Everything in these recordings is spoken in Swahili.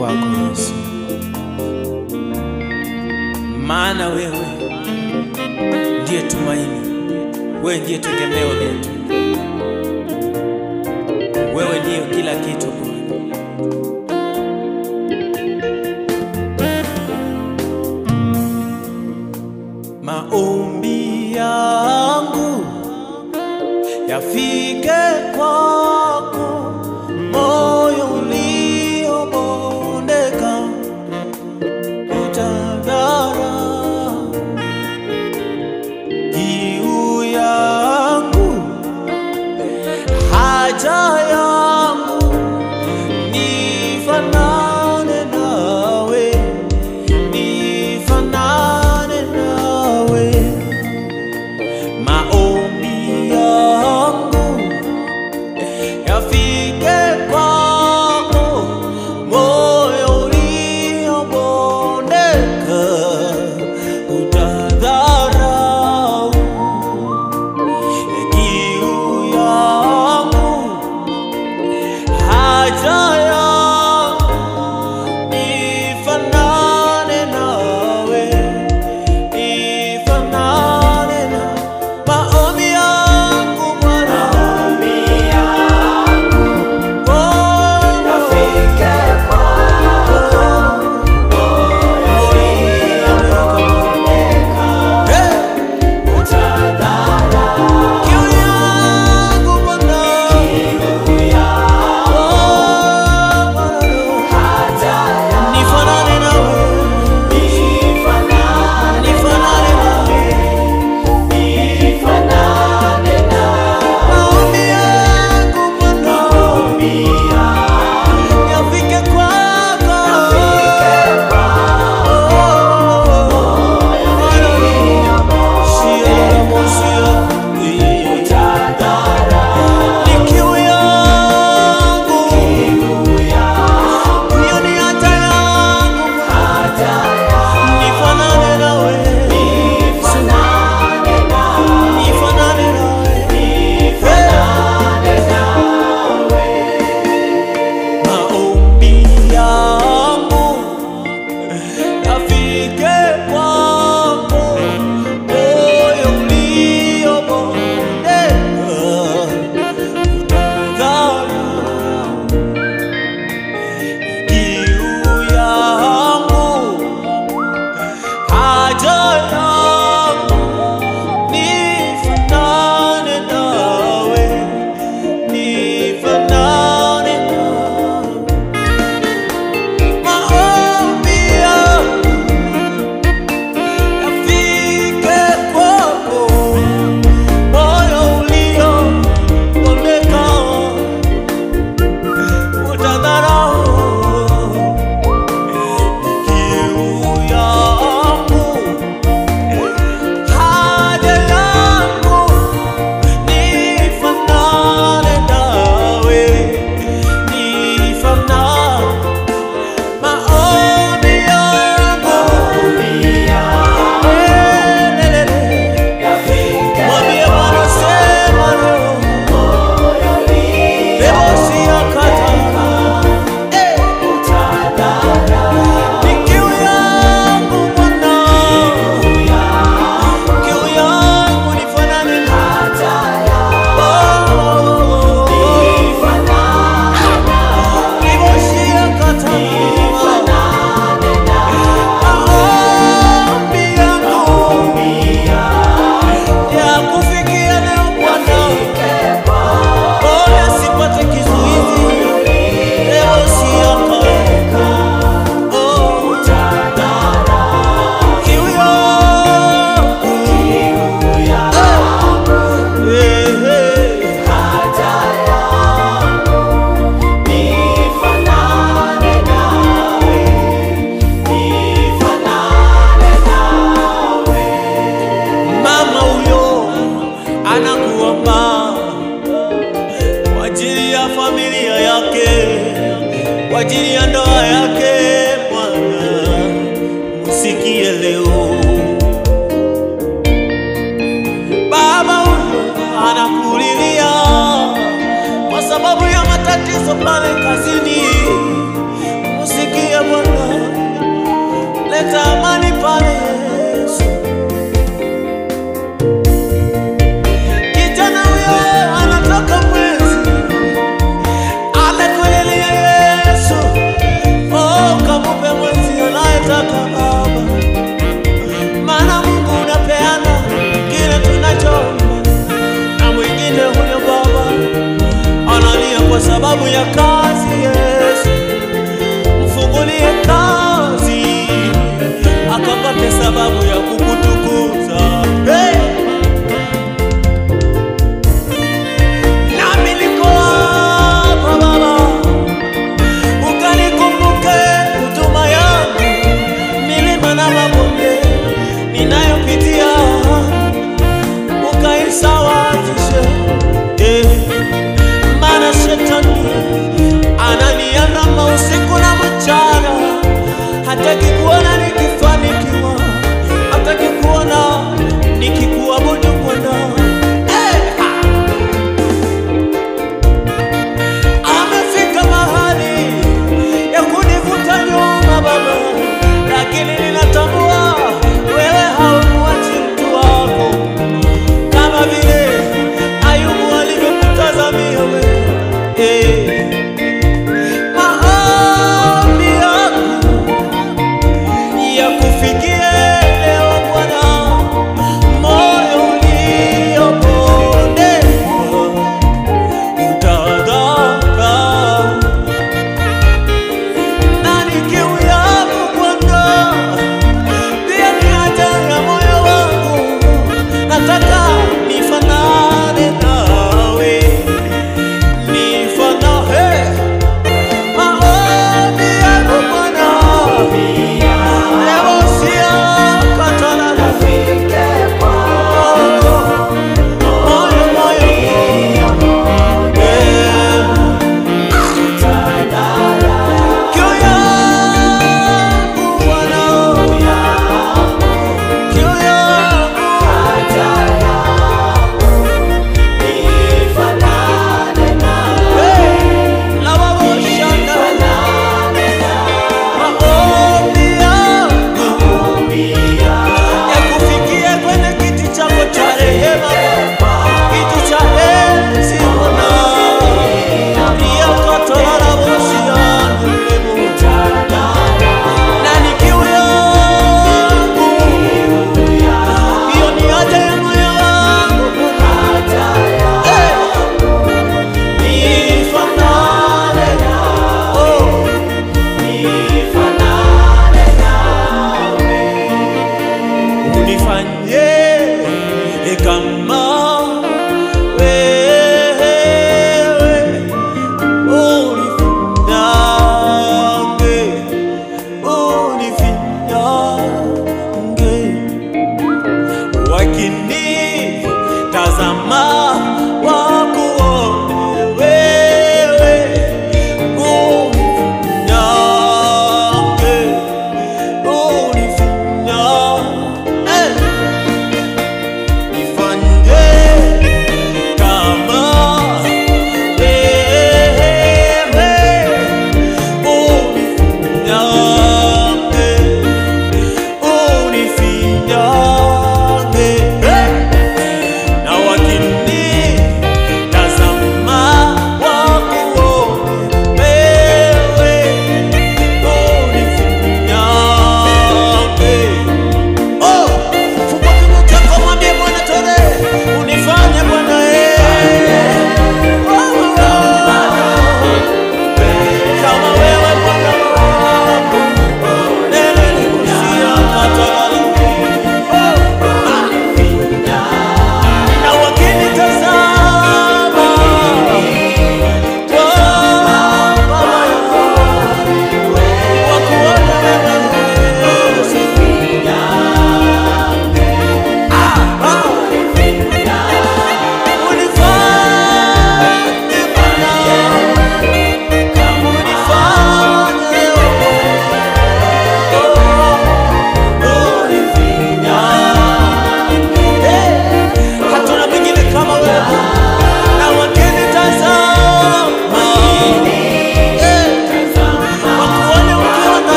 kwako Yesu, maana wewe ndiye tumaini, wewe ndiye tegemeo letu, wewe ndiye kila kitu Bwana. Maombi yangu yafike kwako, moyo uliobondeka utadhara. Kiu yangu, haja yangu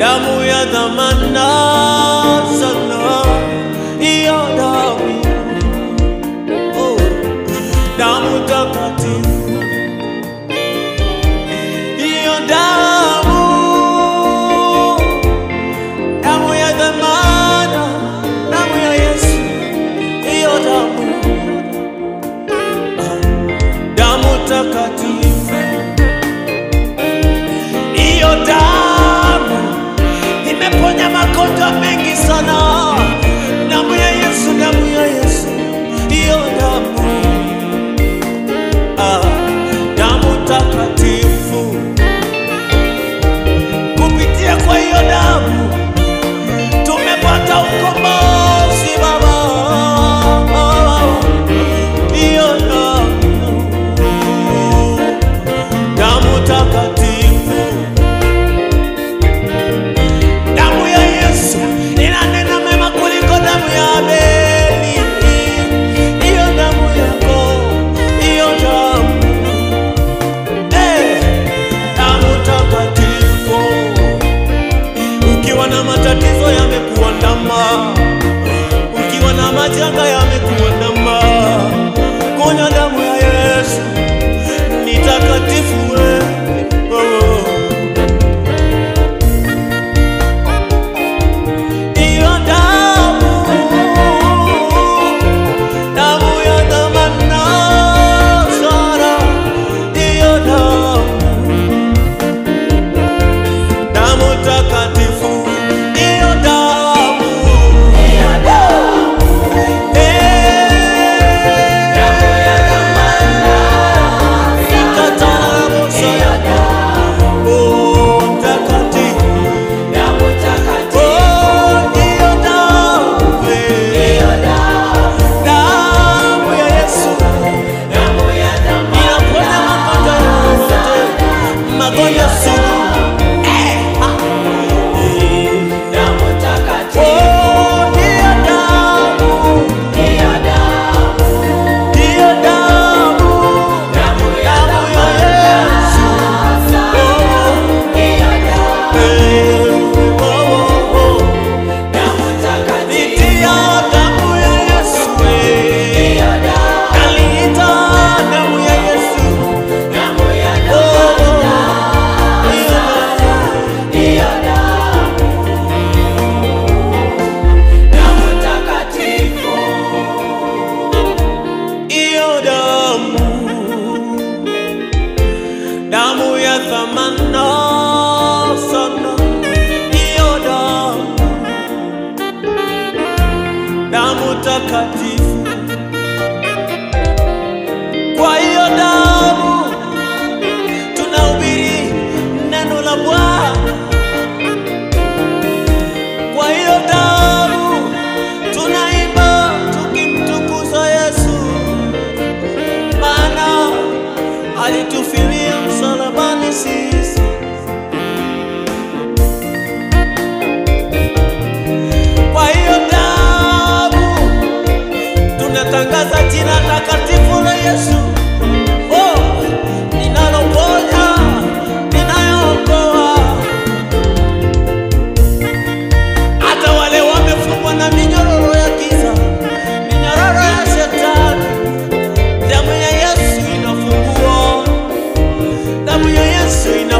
damu ya dhamana sana, hiyo damu, oh, damu takatifu, hiyo damu, damu ya dhamana, damu ya Yesu, hiyo damu, damu takatifu, hiyo damu imeponya magonjwa mengi sana. Damu ya Yesu, damu ya Yesu, hiyo damu, damu takatifu. Kupitia kwa hiyo damu tumepata ukombozi Baba, hiyo damu, damu takatifu. Damu ya Yesu inanena mema kuliko damu ya Abeli. Hiyo damu yako, hiyo damu, damu takatifu. Ukiwa na matatizo yamekuandama, ukiwa na majanga yamekuandama, kunywa damu ya Yesu, ni takatifu. Damu ya thamana sana, hiyo damu, damu takatifu. Kwa hiyo damu tunahubiri neno la Bwana, kwa hiyo damu tunaimba tukimtukuza Yesu, maana alitufilia msalabani sisi. Kwa hiyo damu tunatangaza jina takatifu la Yesu, oh, linaloponya, linalookoa. Hata wale wamefungwa na minyororo ya giza, minyororo ya shetani, damu ya Yesu inafungua, damu ya Yesu ina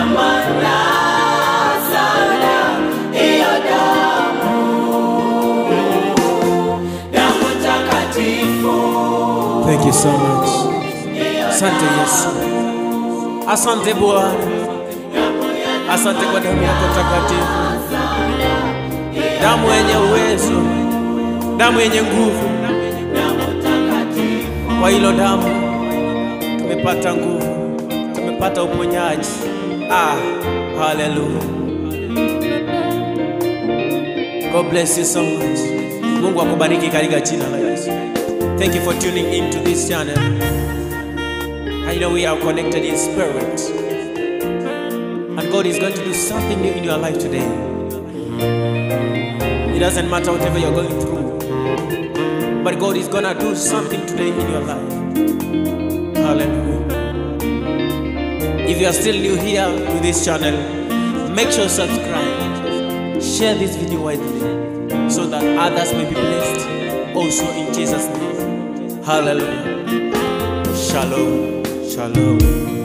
dhamana sana hiyo damu, damu takatifu. Thank you so much. Asante Yesu. Asante Bwana. Asante kwa damu yako takatifu. Damu yenye uwezo. Damu yenye nguvu. Kwa hilo damu tumepata nguvu. Tumepata uponyaji. Hallelujah. God bless you so much. Mungu akubariki katika jina la Yesu. Thank you for tuning into this channel. I know we are connected in spirit, and God is going to do something new in your life today. It doesn't matter whatever you're going through, but God is gonna do something today in your life. Hallelujah. If you are still new here to this channel, make sure to subscribe, share this video widely, so that others may be blessed also in Jesus' name. Hallelujah. Shalom. Shalom.